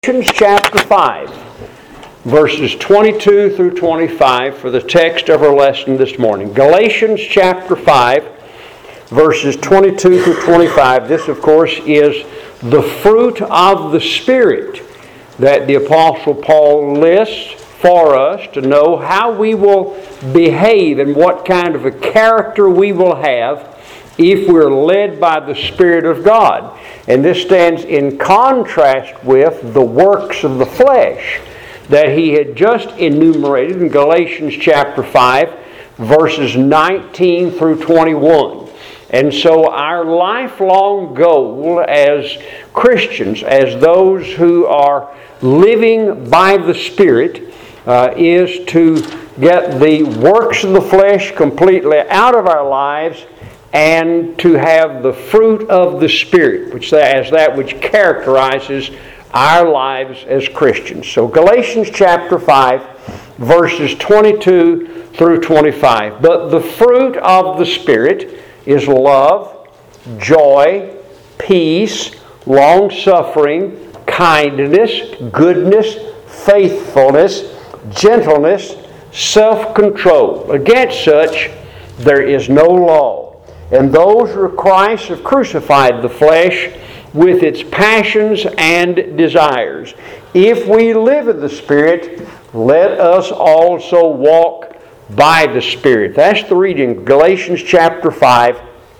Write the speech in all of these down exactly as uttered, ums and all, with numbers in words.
Galatians chapter five, verses twenty-two through twenty-five for the text of our lesson this morning. Galatians chapter five, verses twenty-two through twenty-five. This, of course, is the fruit of the Spirit that the Apostle Paul lists for us to know how we will behave and what kind of a character we will have if we're led by the Spirit of God. And this stands in contrast with the works of the flesh that he had just enumerated in Galatians chapter five, verses nineteen through twenty-one. And so our lifelong goal as Christians, as those who are living by the Spirit, uh, is to get the works of the flesh completely out of our lives and to have the fruit of the Spirit, which as that which characterizes our lives as Christians. So Galatians chapter five, verses twenty-two through twenty-five. But the fruit of the Spirit is love, joy, peace, long-suffering, kindness, goodness, faithfulness, gentleness, self-control. Against such there is no law. And those who are Christ have crucified the flesh with its passions and desires. If we live in the Spirit, let us also walk by the Spirit. That's the reading, Galatians chapter five,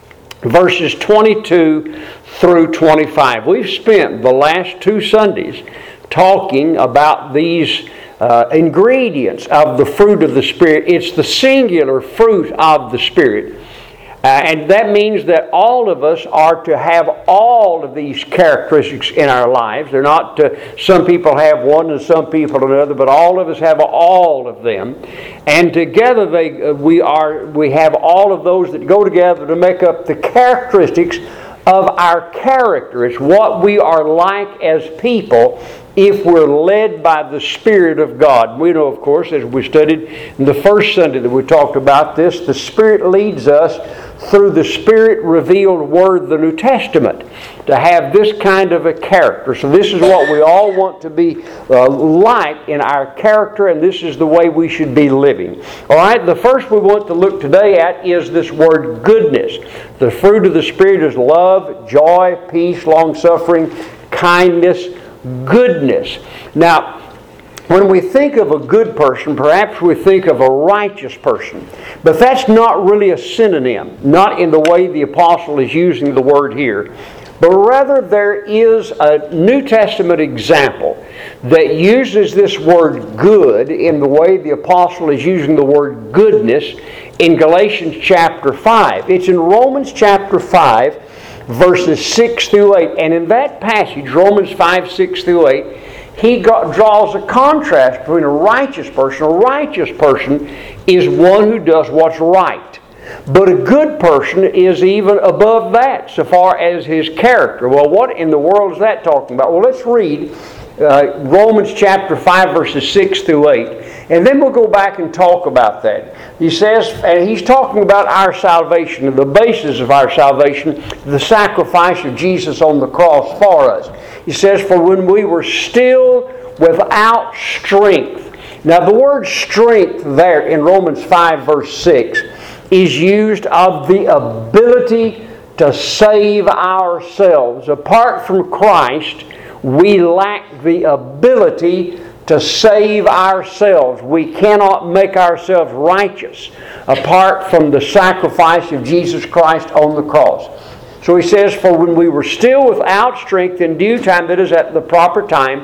verses twenty-two through twenty-five. We've spent the last two Sundays talking about these uh, ingredients of the fruit of the Spirit. It's the singular fruit of the Spirit. Uh, and that means that all of us are to have all of these characteristics in our lives. They're not to, some people have one and some people another, but all of us have all of them. And together they, uh, we are we have all of those that go together to make up the characteristics of our character. It's what we are like as people if we're led by the Spirit of God. We know, of course, as we studied in the first Sunday that we talked about this, the Spirit leads us through the Spirit-revealed Word, the New Testament, to have this kind of a character. So this is what we all want to be uh, like in our character, and this is the way we should be living. All right, the first we want to look today at is this word goodness. The fruit of the Spirit is love, joy, peace, long-suffering, kindness, goodness. Now, when we think of a good person, perhaps we think of a righteous person. But that's not really a synonym, not in the way the apostle is using the word here. But rather there is a New Testament example that uses this word good in the way the apostle is using the word goodness in Galatians chapter five. It's in Romans chapter five, verses six through eight. And in that passage, Romans five, six through eight, he got, draws a contrast between a righteous person. A righteous person is one who does what's right. But a good person is even above that so far as his character. Well, what in the world is that talking about? Well, let's read uh, Romans chapter five, verses six through eight. And then we'll go back and talk about that. He says, and he's talking about our salvation, and the basis of our salvation, the sacrifice of Jesus on the cross for us. He says, for when we were still without strength. Now the word strength there in Romans five, verse six, is used of the ability to save ourselves. Apart from Christ, we lack the ability to save ourselves. We cannot make ourselves righteous apart from the sacrifice of Jesus Christ on the cross. So he says, for when we were still without strength, in due time, that is at the proper time,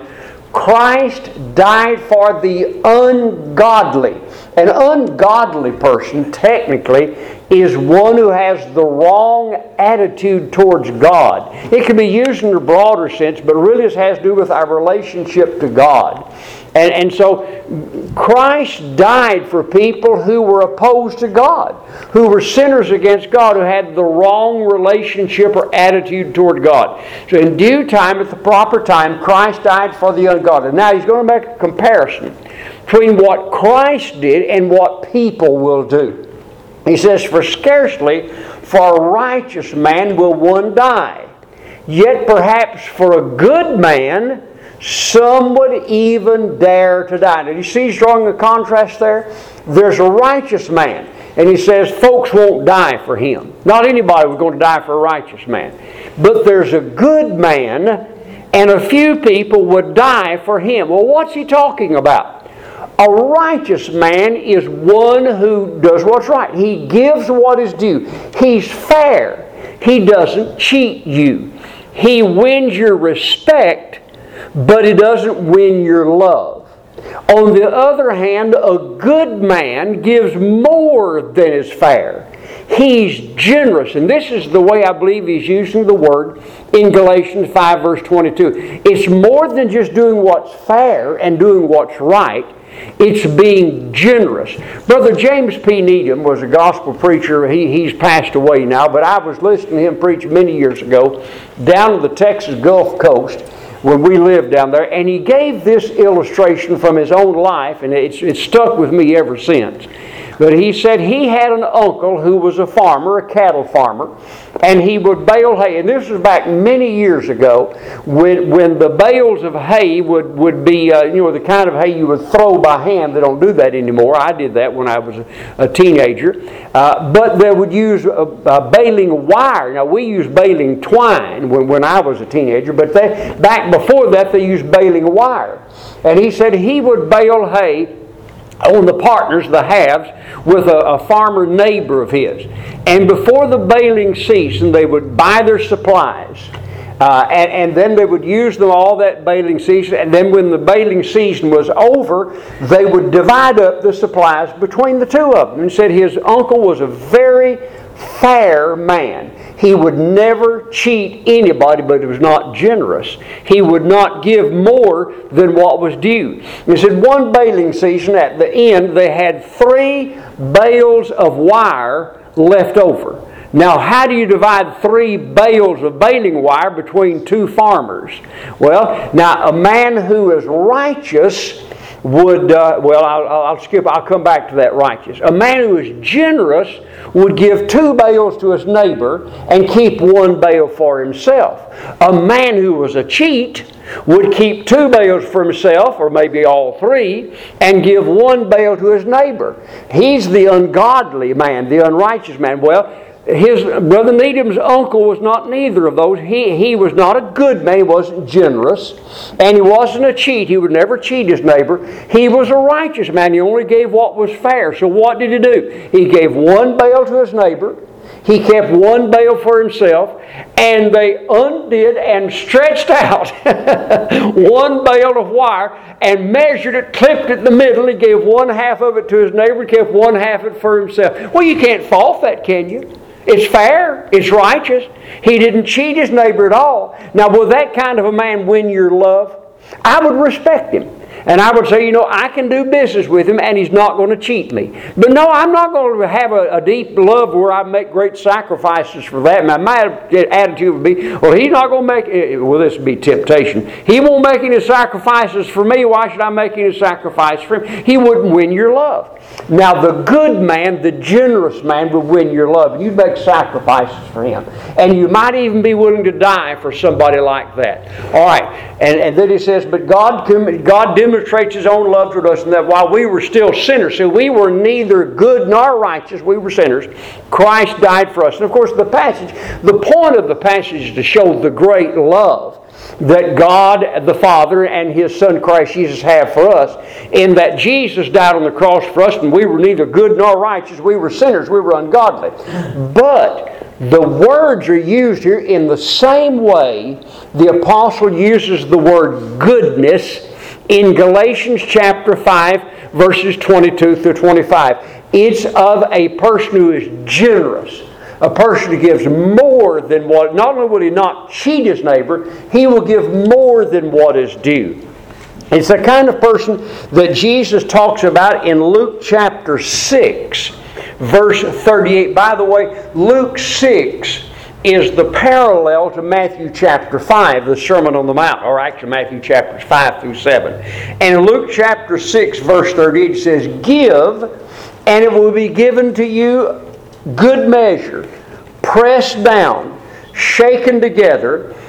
Christ died for the ungodly. An ungodly person, technically, is one who has the wrong attitude towards God. It can be used in a broader sense, but really it has to do with our relationship to God. And, and so Christ died for people who were opposed to God, who were sinners against God, who had the wrong relationship or attitude toward God. So in due time, at the proper time, Christ died for the ungodly. Now he's going to make a comparison between what Christ did and what people will do. He says, for scarcely for a righteous man will one die, Yet perhaps for a good man Some would even dare to die. Now, you see he's drawing a contrast there? There's a righteous man. And he says folks won't die for him. Not anybody was going to die for a righteous man. But there's a good man, and a few people would die for him. Well, what's he talking about? A righteous man is one who does what's right. He gives what is due. He's fair. He doesn't cheat you. He wins your respect, but he doesn't win your love. On the other hand, a good man gives more than is fair. He's generous. And this is the way I believe he's using the word in Galatians five verse twenty-two. It's more than just doing what's fair and doing what's right. It's being generous. Brother James P. Needham was a gospel preacher. He, he's passed away now, but I was listening to him preach many years ago down on the Texas Gulf Coast when we lived down there, and he gave this illustration from his own life, and it's, it's stuck with me ever since. But he said he had an uncle who was a farmer, a cattle farmer, and he would bale hay. And this was back many years ago when, when the bales of hay would, would be, uh, you know, the kind of hay you would throw by hand. They don't do that anymore. I did that when I was a, a teenager. Uh, but they would use a, a baling wire. Now, we used baling twine when, when I was a teenager, but they, back before that, they used baling wire. And he said he would bale hay on the partners, the halves, with a, a farmer neighbor of his. And before the baling season, they would buy their supplies. Uh, and, and then they would use them all that baling season. And then when the baling season was over, they would divide up the supplies between the two of them. And said his uncle was a very fair man. He would never cheat anybody, but he was not generous. He would not give more than what was due. He said one baling season, at the end, they had three bales of wire left over. Now, how do you divide three bales of baling wire between two farmers? Well, now, a man who is righteous would, uh, well, I'll, I'll skip, I'll come back to that righteous. A man who is generous would give two bales to his neighbor and keep one bale for himself. A man who was a cheat would keep two bales for himself, or maybe all three, and give one bale to his neighbor. He's the ungodly man, the unrighteous man. Well, his Brother Needham's uncle was not neither of those. He, he was not a good man. He wasn't generous. And he wasn't a cheat. He would never cheat his neighbor. He was a righteous man. He only gave what was fair. So what did he do? He gave one bale to his neighbor. He kept one bale for himself. And they undid and stretched out one bale of wire and measured it, clipped it in the middle. He gave one half of it to his neighbor, kept one half of it for himself. Well, you can't fault that, can you? It's fair. It's righteous. He didn't cheat his neighbor at all. Now, will that kind of a man win your love? I would respect him. And I would say, you know, I can do business with him and he's not going to cheat me. But no, I'm not going to have a, a deep love where I make great sacrifices for that. Now, my attitude would be, well, he's not going to make, well, this would be temptation. He won't make any sacrifices for me. Why should I make any sacrifice for him? He wouldn't win your love. Now, the good man, the generous man would win your love. And you'd make sacrifices for him. And you might even be willing to die for somebody like that. All right. And, and then he says, but God, God demonstrates His own love toward us in that while we were still sinners, so we were neither good nor righteous, we were sinners, Christ died for us. And of course the passage, the point of the passage is to show the great love that God the Father and His Son Christ Jesus have for us, in that Jesus died on the cross for us, and we were neither good nor righteous, we were sinners, we were ungodly. But the words are used here in the same way the apostle uses the word goodness in Galatians chapter five, verses twenty-two through twenty-five. It's of a person who is generous. A person who gives more than what, not only will he not cheat his neighbor, he will give more than what is due. It's the kind of person that Jesus talks about in Luke chapter six, verse thirty-eight. By the way, Luke six is the parallel to Matthew chapter five, the Sermon on the Mount, or actually Matthew chapters five through seven. And in Luke chapter six, verse thirty-eight, it says, "Give, and it will be given to you good measure, pressed down, shaken together,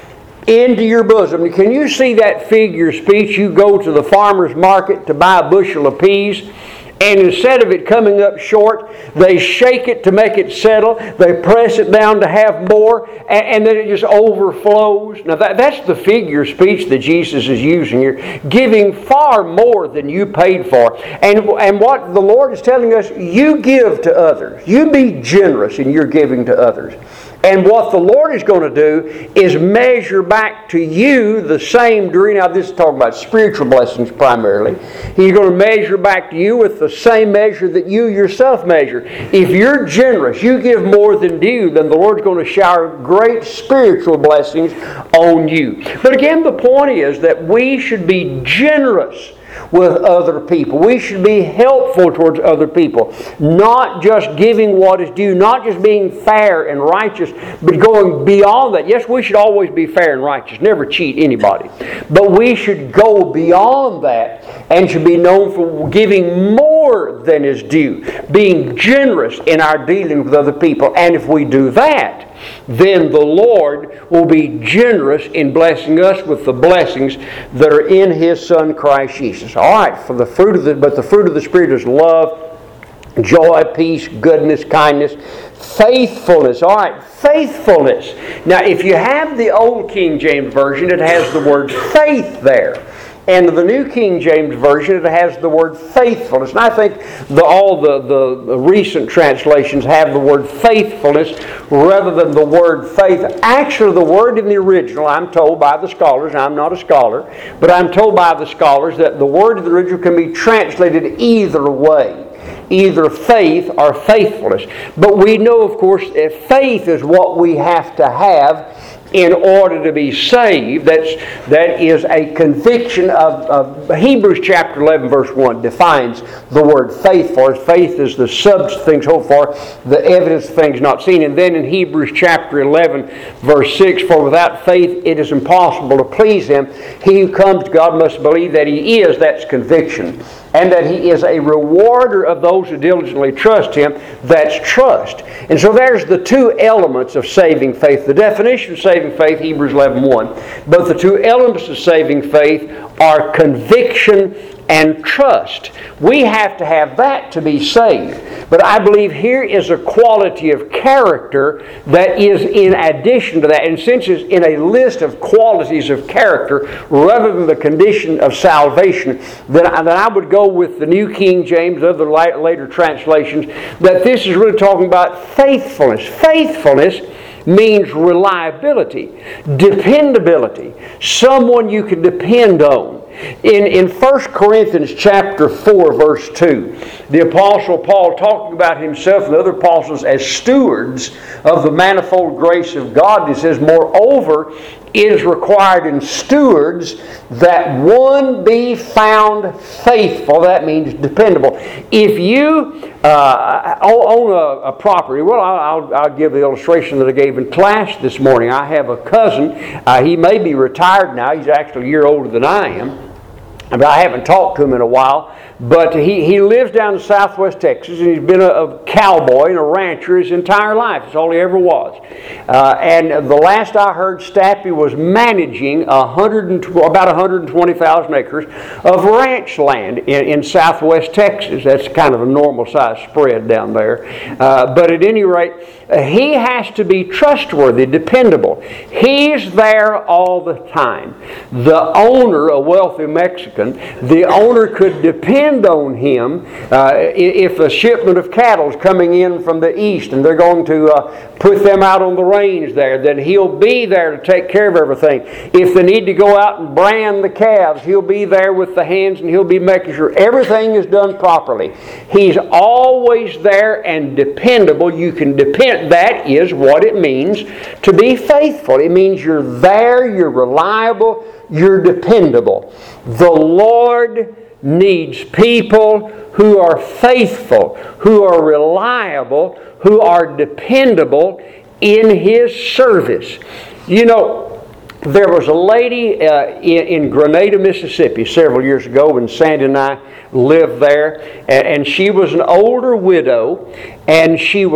into your bosom. Can you see that figure of speech? You go to the farmer's market to buy a bushel of peas, and instead of it coming up short, they shake it to make it settle. They press it down to have more, and, and then it just overflows. Now that, that's the figure of speech that Jesus is using here. Giving far more than you paid for. And, and what the Lord is telling us, you give to others. You be generous in your giving to others. And what the Lord is going to do is measure back to you the same degree. Now this is talking about spiritual blessings primarily. He's going to measure back to you with the same measure that you yourself measure. If you're generous, you give more than due, then the Lord's going to shower great spiritual blessings on you. But again, the point is that we should be generous with other people. We should be helpful towards other people. Not just giving what is due, not just being fair and righteous, but going beyond that. Yes, we should always be fair and righteous, never cheat anybody. But we should go beyond that and should be known for giving more than is due, being generous in our dealing with other people. And if we do that, then the Lord will be generous in blessing us with the blessings that are in His Son Christ Jesus. All right, for the fruit of the but the fruit of the Spirit is love, joy, peace, goodness, kindness, faithfulness. All right, faithfulness. Now, if you have the old King James Version, it has the word faith there. And the New King James Version, it has the word faithfulness. And I think the, all the, the, the recent translations have the word faithfulness rather than the word faith. Actually, the word in the original, I'm told by the scholars, I'm not a scholar, but I'm told by the scholars that the word in the original can be translated either way. Either faith or faithfulness. But we know, of course, that faith is what we have to have in order to be saved. That's, that is a conviction of, of Hebrews chapter eleven verse one defines the word faith for us. Faith is the substance of things hoped for, the evidence of things not seen. And then in Hebrews chapter eleven verse six, for without faith it is impossible to please Him. He who comes to God must believe that He is, that's conviction, and that He is a rewarder of those who diligently trust Him, that's trust. And so there's the two elements of saving faith. The definition of saving faith, Hebrews eleven one. But the two elements of saving faith are conviction and trust. We have to have that to be saved. But I believe here is a quality of character that is in addition to that. And since it's in a list of qualities of character rather than the condition of salvation, then I, then I would go with the New King James, other later translations, that this is really talking about faithfulness. Faithfulness means reliability, dependability, someone you can depend on. In, in First Corinthians chapter four, verse two, the Apostle Paul, talking about himself and the other apostles as stewards of the manifold grace of God, he says, moreover, it is required in stewards that one be found faithful. That means dependable. If you uh, own a, a property, well, I'll, I'll give the illustration that I gave in class this morning. I have a cousin. Uh, he may be retired now. He's actually a year older than I am. But I haven't talked to him in a while. But he, he lives down in southwest Texas, and he's been a, a cowboy and a rancher his entire life. That's all he ever was. Uh, and the last I heard, Stappy was managing one hundred, about one hundred twenty thousand acres of ranch land in, in southwest Texas. That's kind of a normal size spread down there. Uh, but at any rate, uh, he has to be trustworthy, dependable. He's there all the time. The owner, a wealthy Mexican, the owner could depend on him uh, if a shipment of cattle is coming in from the east and they're going to uh, put them out on the range there, then he'll be there to take care of everything. If they need to go out and brand the calves, he'll be there with the hands and he'll be making sure everything is done properly. He's always there and dependable. You can depend. That is what it means to be faithful. It means you're there, you're reliable, you're dependable. The Lord needs people who are faithful, who are reliable, who are dependable in His service. You know, there was a lady uh, in, in Grenada, Mississippi several years ago when Sandy and I lived there, and, and she was an older widow, and she was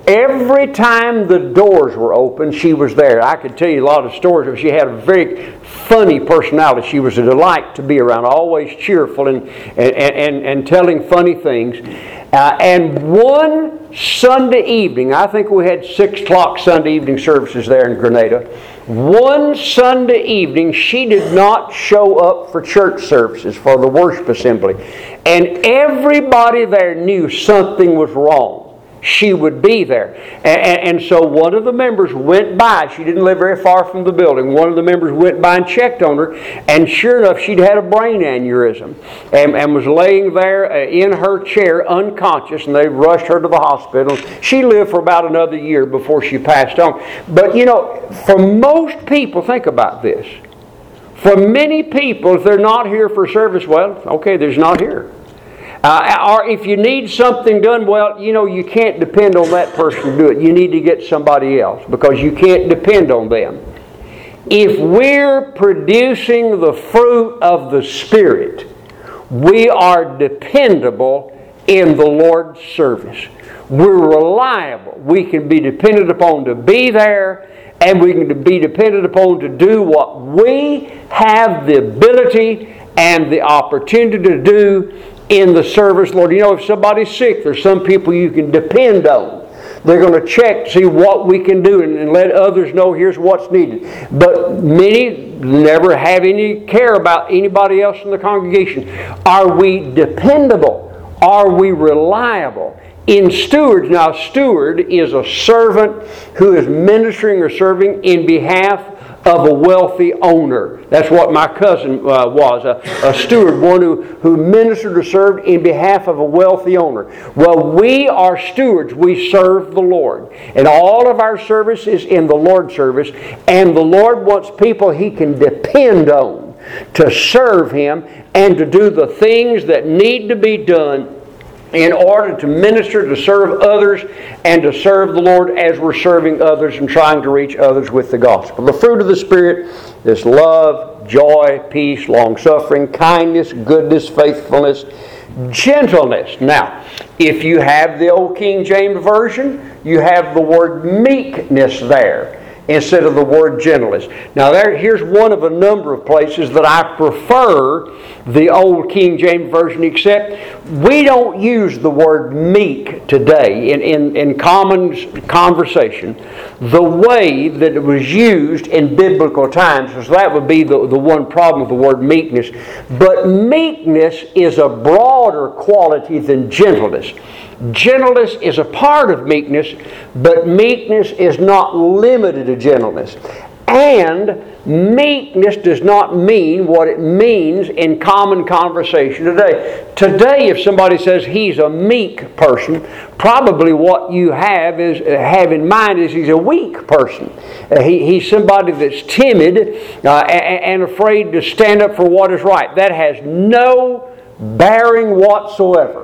Every time the doors were open, she was there. I could tell you a lot of stories of she had a very funny personality. She was a delight to be around, always cheerful and, and, and, and telling funny things. Uh, and one Sunday evening, I think we had six o'clock Sunday evening services there in Grenada. One Sunday evening, she did not show up for church services, for the worship assembly. And everybody there knew something was wrong. She would be there. And, and, and so one of the members went by. She didn't live very far from the building. One of the members went by and checked on her. And sure enough, she'd had a brain aneurysm and, and was laying there in her chair unconscious. And they rushed her to the hospital. She lived for about another year before she passed on. But you know, for most people, think about this. For many people, if they're not here for service, well, okay, there's not here. Uh, or if you need something done, well, you know, you can't depend on that person to do it. You need to get somebody else because you can't depend on them. If we're producing the fruit of the Spirit, we are dependable in the Lord's service. We're reliable. We can be depended upon to be there, and we can be depended upon to do what we have the ability and the opportunity to do in the service, Lord. You know, if somebody's sick, there's some people you can depend on. They're going to check to see what we can do and, and let others know here's what's needed. But many never have any care about anybody else in the congregation. Are we dependable? Are we reliable? In stewards, now a steward is a servant who is ministering or serving in behalf of a wealthy owner. That's what my cousin uh, was, a, a steward, one who, who ministered or served in behalf of a wealthy owner. Well, we are stewards. We serve the Lord. And all of our service is in the Lord's service. And the Lord wants people He can depend on to serve Him and to do the things that need to be done in order to minister, to serve others, and to serve the Lord as we're serving others and trying to reach others with the gospel. The fruit of the Spirit is love, joy, peace, long-suffering, kindness, goodness, faithfulness, gentleness. Now, if you have the old King James Version, you have the word meekness there instead of the word gentleness. Now, there, here's one of a number of places that I prefer the old King James Version, except we don't use the word meek today in, in, in common conversation the way that it was used in biblical times, because that would be the, the one problem with the word meekness. But meekness is a broader quality than gentleness. Gentleness is a part of meekness, but meekness is not limited to gentleness. And meekness does not mean what it means in common conversation today. Today, if somebody says he's a meek person, probably what you have is have in mind is he's a weak person. Uh, he, he's somebody that's timid uh, and, and afraid to stand up for what is right. That has no bearing whatsoever.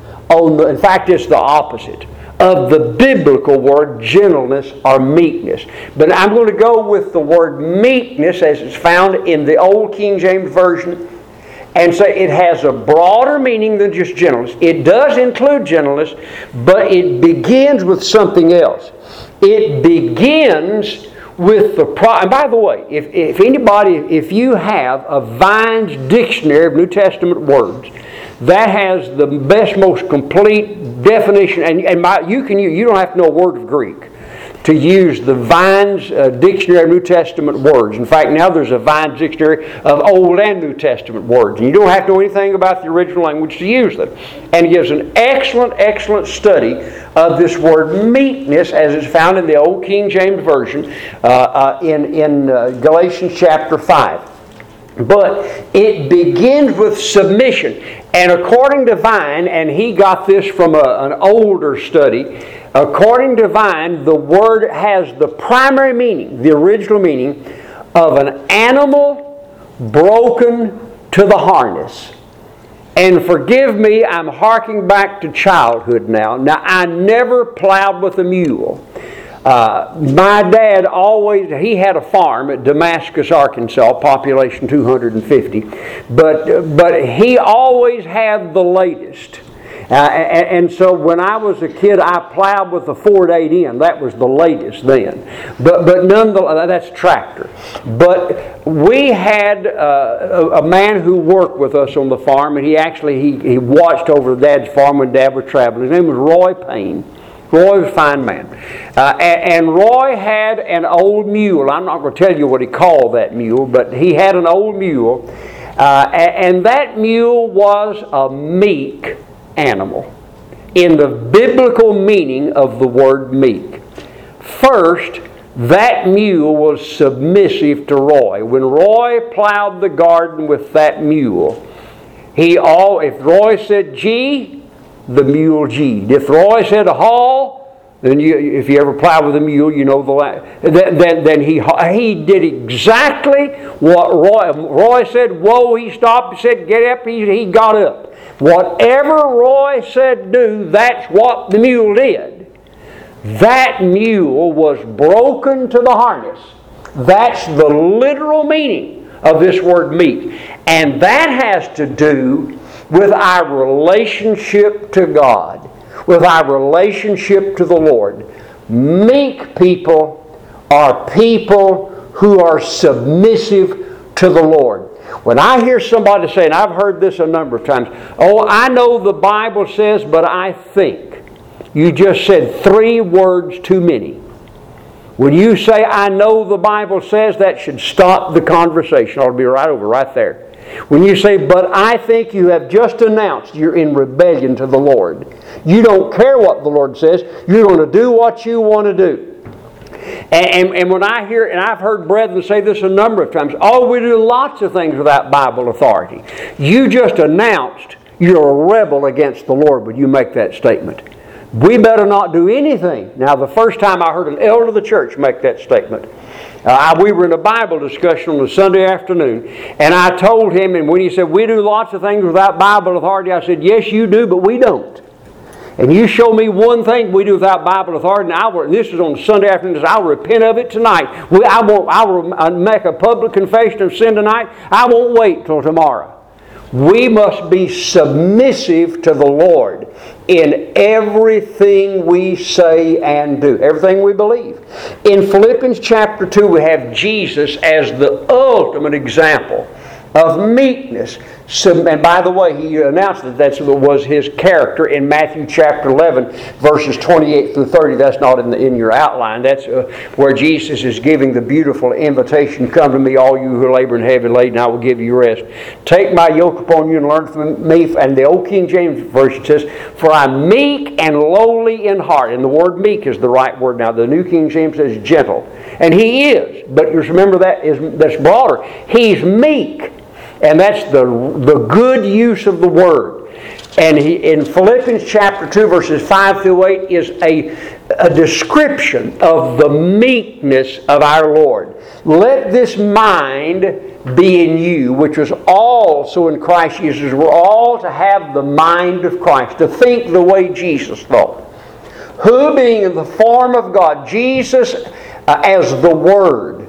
On the, in fact, it's the opposite of the biblical word gentleness or meekness. But I'm going to go with the word meekness as it's found in the old King James Version and say it has a broader meaning than just gentleness. It does include gentleness, but it begins with something else. It begins with the pro- and by the way, if, if anybody, if you have a Vine's Dictionary of New Testament words, that has the best, most complete definition, and, and my, you can use, you don't have to know a word of Greek to use the Vine's uh, Dictionary of New Testament words. In fact, now there's a Vine's Dictionary of Old and New Testament words, and you don't have to know anything about the original language to use them. And it gives an excellent, excellent study of this word meekness as it's found in the Old King James Version uh, uh, in, in uh, Galatians chapter five. But it begins with submission. And according to Vine, and he got this from a, an older study, according to Vine, the word has the primary meaning, the original meaning, of an animal broken to the harness. And forgive me, I'm harking back to childhood now. Now, I never plowed with a mule. Uh, my dad always, he had a farm at Damascus, Arkansas, population two hundred fifty, but, but he always had the latest. Uh, and, and so when I was a kid, I plowed with a Ford eight N. That was the latest then. But but nonetheless, that's tractor. But we had uh, a, a man who worked with us on the farm, and he actually he, he watched over Dad's farm when Dad was traveling. His name was Roy Payne. Roy was a fine man. Uh, and, and Roy had an old mule. I'm not going to tell you what he called that mule, but he had an old mule. Uh, and that mule was a meek animal in the biblical meaning of the word meek. First, that mule was submissive to Roy. When Roy plowed the garden with that mule, he all if Roy said gee, the mule G'd. If Roy said haul, then you, if you ever plow with a mule, you know the la- then, then, then he he did exactly what Roy Roy said. Whoa! He stopped. He said, "Get up." He he got up. Whatever Roy said do, that's what the mule did. That mule was broken to the harness. That's the literal meaning of this word meek, and that has to do with our relationship to God, with our relationship to the Lord. Meek people are people who are submissive to the Lord. When I hear somebody say, and I've heard this a number of times, oh, I know the Bible says, but I think. You just said three words too many. When you say, I know the Bible says, that should stop the conversation. It ought to be right over, right there. When you say, but I think, you have just announced you're in rebellion to the Lord. You don't care what the Lord says. You're going to do what you want to do. And, and, and when I hear, and I've heard brethren say this a number of times, oh, we do lots of things without Bible authority. You just announced you're a rebel against the Lord when you make that statement. We better not do anything. Now, the first time I heard an elder of the church make that statement, uh, we were in a Bible discussion on a Sunday afternoon, and I told him, and when he said, we do lots of things without Bible authority, I said, yes, you do, but we don't. And you show me one thing we do without Bible authority, and I will, and this is on Sunday afternoon, I'll repent of it tonight. We, I, won't, I will make a public confession of sin tonight. I won't wait till tomorrow. We must be submissive to the Lord in everything we say and do, everything we believe. In Philippians chapter two, we have Jesus as the ultimate example of meekness. And by the way, he announced that that was his character in Matthew chapter eleven, verses twenty-eight through thirty. That's not in, the, in your outline. That's uh, where Jesus is giving the beautiful invitation, come to me, all you who labor and heavy laden, and I will give you rest. Take my yoke upon you and learn from me. And the old King James Version says, for I'm meek and lowly in heart. And the word meek is the right word. Now, the New King James says gentle. And he is. But just remember that is that's broader. He's meek. And that's the, the good use of the word. And he, in Philippians chapter two, verses five through eight, is a, a description of the meekness of our Lord. Let this mind be in you, which was also in Christ Jesus. We're all to have the mind of Christ, to think the way Jesus thought. Who, being in the form of God, Jesus uh, as the Word,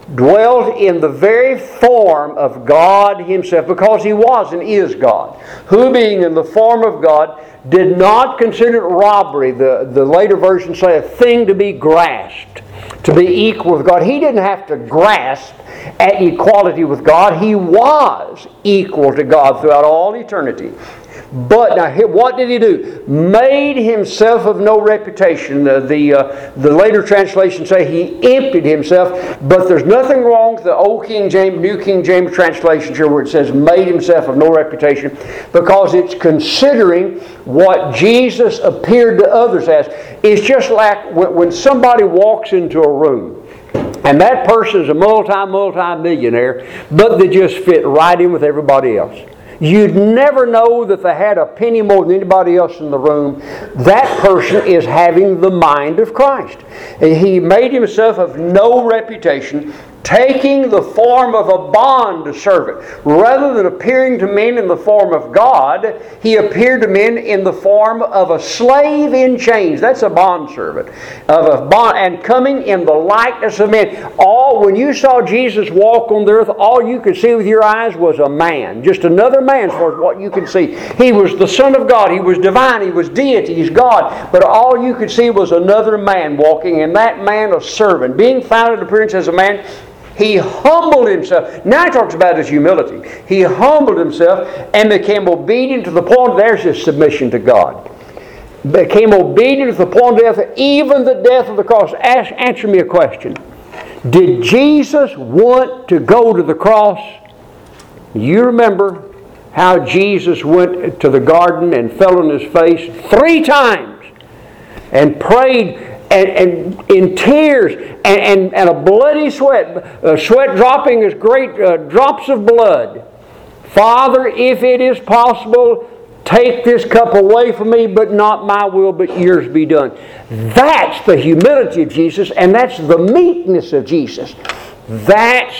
dwelt in the very form of God Himself, because He was and is God. Who, being in the form of God, did not consider it robbery, the, the later versions say, a thing to be grasped, to be equal with God. He didn't have to grasp at equality with God. He was equal to God throughout all eternity. But now, what did He do? Made Himself of no reputation. The the, uh, the later translations say He emptied Himself. But there's nothing wrong with the Old King James, New King James translations here where it says made Himself of no reputation, because it's considering what Jesus appeared to others as. It's just like when, when somebody walks into a room, and that person is a multi, multi-millionaire, but they just fit right in with everybody else. You'd never know that they had a penny more than anybody else in the room. That person is having the mind of Christ. He made Himself of no reputation, taking the form of a bond servant. Rather than appearing to men in the form of God, He appeared to men in the form of a slave in chains. That's a bondservant. Of a bond, and coming in the likeness of men. All, when you saw Jesus walk on the earth, all you could see with your eyes was a man. Just another man as far as what you could see. He was the Son of God. He was divine. He was deity. He's God. But all you could see was another man walking, and that man a servant. Being found in appearance as a man, He humbled Himself. Now He talks about His humility. He humbled Himself and became obedient to the point, there's His submission to God. Became obedient to the point of death, even the death of the cross. Ask, answer me a question. Did Jesus want to go to the cross? You remember how Jesus went to the garden and fell on His face three times and prayed And, and in tears and, and, and a bloody sweat, uh, sweat dropping as great uh, drops of blood. Father, if it is possible, take this cup away from me, but not my will, but yours be done. That's the humility of Jesus, and that's the meekness of Jesus. That's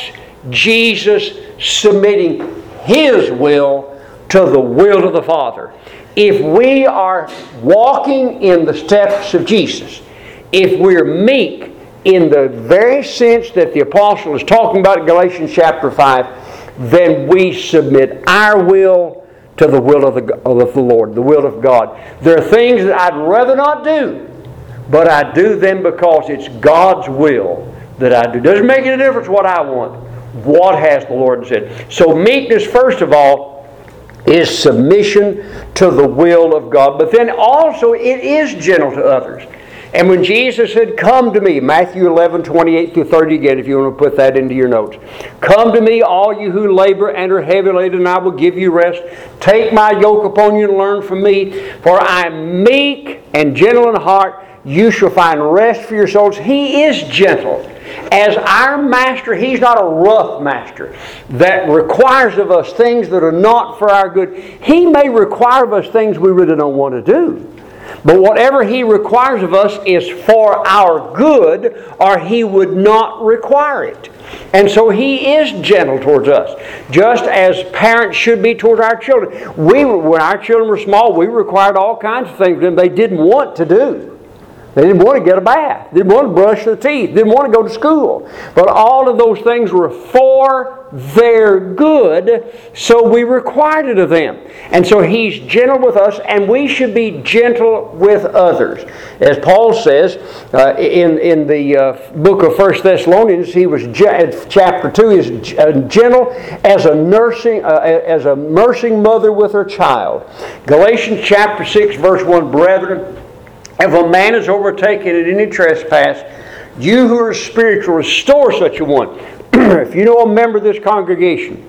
Jesus submitting His will to the will of the Father. If we are walking in the steps of Jesus, if we're meek in the very sense that the apostle is talking about in Galatians chapter five, then we submit our will to the will of the, of the Lord, the will of God. There are things that I'd rather not do, but I do them because it's God's will that I do. Doesn't make any difference what I want. What has the Lord said? So meekness, first of all, is submission to the will of God. But then also it is gentle to others. And when Jesus said, "Come to me," Matthew eleven, twenty-eight through thirty again, if you want to put that into your notes. "Come to me, all you who labor and are heavy laden, and I will give you rest. Take my yoke upon you and learn from me, for I am meek and gentle in heart. You shall find rest for your souls." He is gentle. As our master, He's not a rough master that requires of us things that are not for our good. He may require of us things we really don't want to do. But whatever He requires of us is for our good, or He would not require it. And so He is gentle towards us, just as parents should be towards our children. We, when our children were small, we required all kinds of things of them they didn't want to do. They didn't want to get a bath. Didn't want to brush their teeth. Didn't want to go to school. But all of those things were for their good, so we required it of them. And so He's gentle with us, and we should be gentle with others. As Paul says uh, in, in the uh, book of First Thessalonians, he was chapter two, is gentle as a nursing uh, as a nursing mother with her child. Galatians chapter six, verse one, "Brethren, if a man is overtaken in any trespass, you who are spiritual, restore such a one." If you know a member of this congregation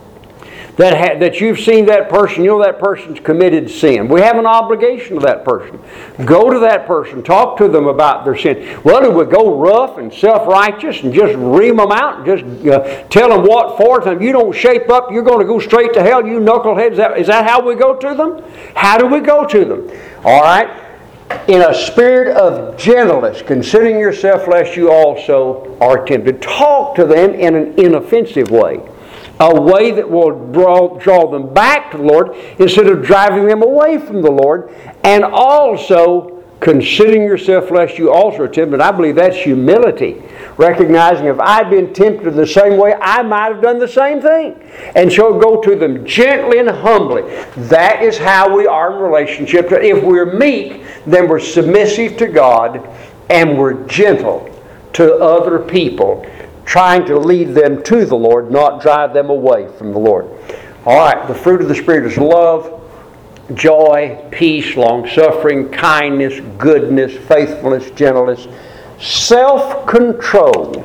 that ha- that you've seen that person, you know that person's committed sin. We have an obligation to that person. Go to that person, talk to them about their sin. Well, do we go rough and self-righteous and just ream them out and just uh, tell them what for? If you don't shape up, you're going to go straight to hell, you knuckleheads. Is that, is that how we go to them? How do we go to them? All right. In a spirit of gentleness, considering yourself lest you also are tempted. Talk to them in an inoffensive way. A way that will draw, draw them back to the Lord instead of driving them away from the Lord. And also, considering yourself lest you also are tempted. I believe that's humility. Recognizing if I'd been tempted the same way, I might have done the same thing. And so go to them gently and humbly. That is how we are in relationship. If we're meek, then we're submissive to God and we're gentle to other people, trying to lead them to the Lord, not drive them away from the Lord. All right, the fruit of the Spirit is love, joy, peace, long-suffering, kindness, goodness, faithfulness, gentleness, self-control.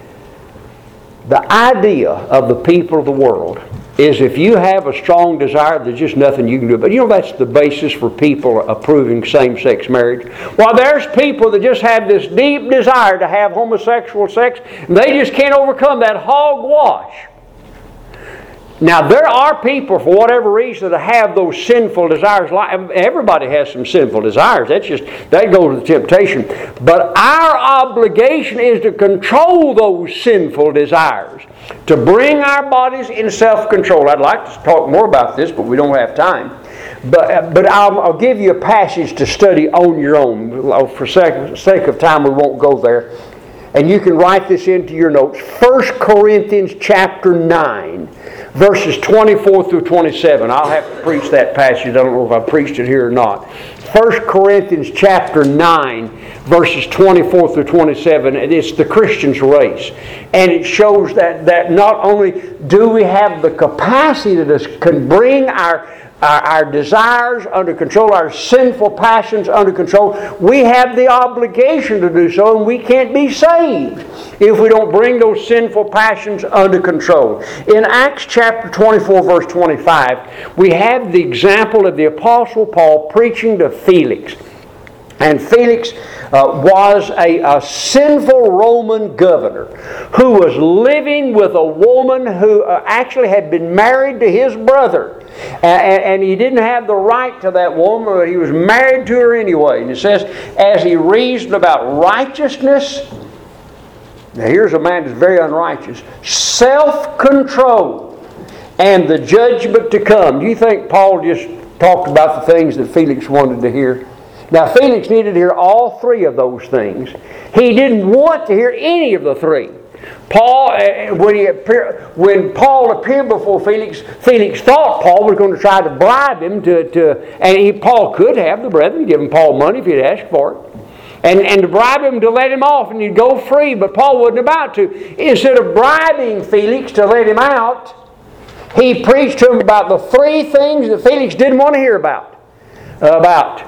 The idea of the people of the world is if you have a strong desire, there's just nothing you can do. But you know that's the basis for people approving same-sex marriage. Well, there's people that just have this deep desire to have homosexual sex, and they just can't overcome that hogwash. Now, there are people, for whatever reason, that have those sinful desires. Everybody has some sinful desires. That's just, that goes with temptation. But our obligation is to control those sinful desires, to bring our bodies in self-control. I'd like to talk more about this, but we don't have time. But, but I'll, I'll give you a passage to study on your own. For sake, sake of time, we won't go there. And you can write this into your notes. First Corinthians chapter nine, verses twenty-four through twenty-seven. I'll have to preach that passage. I don't know if I preached it here or not. First Corinthians chapter nine, verses twenty-four through twenty-seven. And it's the Christian's race. And it shows that, that not only do we have the capacity that can bring our Our, our desires under control, our sinful passions under control, we have the obligation to do so, and we can't be saved if we don't bring those sinful passions under control. In Acts chapter twenty-four, verse twenty-five, we have the example of the Apostle Paul preaching to Felix. And Felix uh, was a, a sinful Roman governor who was living with a woman who uh, actually had been married to his brother. And, and he didn't have the right to that woman, but he was married to her anyway. And it says, as he reasoned about righteousness, now here's a man that's very unrighteous, self-control, and the judgment to come. Do you think Paul just talked about the things that Felix wanted to hear? Now, Felix needed to hear all three of those things. He didn't want to hear any of the three. Paul, when, he appeared, when Paul appeared before Felix, Felix thought Paul was going to try to bribe him to, to and he, Paul could have, the brethren, given Paul money if he'd asked for it, and, and to bribe him to let him off and he'd go free, but Paul wasn't about to. Instead of bribing Felix to let him out, he preached to him about the three things that Felix didn't want to hear about. About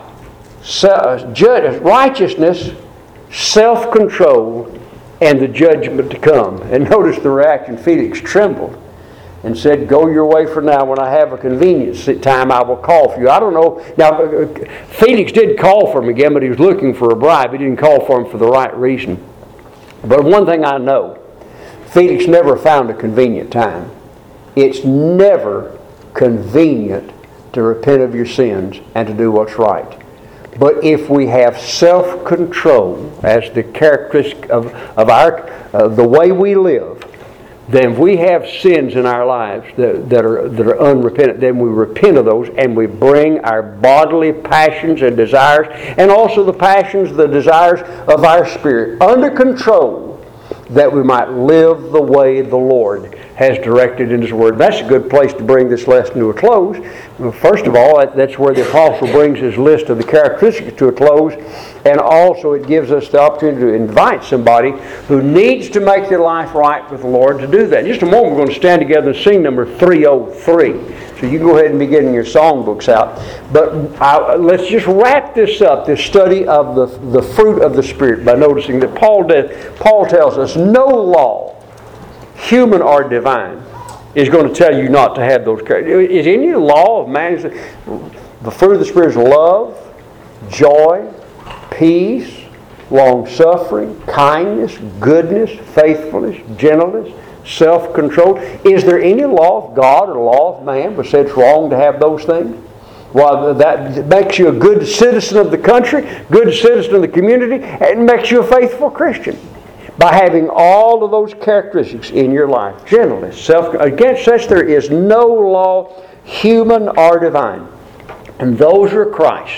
righteousness, self-control, and the judgment to come. And notice the reaction. Felix trembled and said, go your way for now. When I have a convenience time, I will call for you. I don't know. Now, Felix did call for him again, but he was looking for a bribe. He didn't call for him for the right reason. But one thing I know, Felix never found a convenient time. It's never convenient to repent of your sins and to do what's right. But if we have self-control as the characteristic of, of our uh, the way we live, then if we have sins in our lives that, that are that are unrepentant, then we repent of those and we bring our bodily passions and desires, and also the passions, the desires of our spirit under control, that we might live the way the Lord has directed in His Word. That's a good place to bring this lesson to a close. First of all, that's where the apostle brings his list of the characteristics to a close, and also it gives us the opportunity to invite somebody who needs to make their life right with the Lord to do that. In just a moment, we're going to stand together and sing number three oh three. So you go ahead and be getting your songbooks out. But I, let's just wrap this up, this study of the, the fruit of the Spirit, by noticing that Paul did, Paul tells us no law, human or divine, is going to tell you not to have those characteristics. Is any law of man? The fruit of the Spirit is love, joy, peace, long-suffering, kindness, goodness, faithfulness, gentleness, self-control. Is there any law of God or law of man that says it's wrong to have those things? Well, that makes you a good citizen of the country, good citizen of the community, and makes you a faithful Christian. By having all of those characteristics in your life. Gentleness, self, against such there is no law, human or divine. And those are Christ.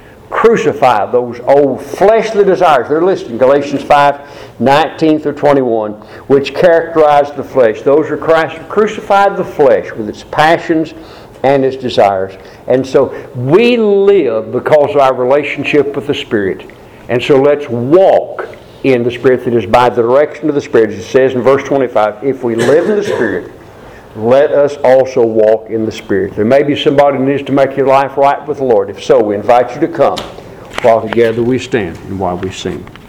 Crucify those old fleshly desires. They're listed in Galatians five, nineteen through twenty-one, which characterize the flesh. Those are Christ crucified the flesh with its passions and its desires. And so we live because of our relationship with the Spirit. And so let's walk in the Spirit, that is by the direction of the Spirit. As it says in verse twenty-five, if we live in the Spirit, let us also walk in the Spirit. There may be somebody who needs to make your life right with the Lord. If so, we invite you to come while together we stand and while we sing.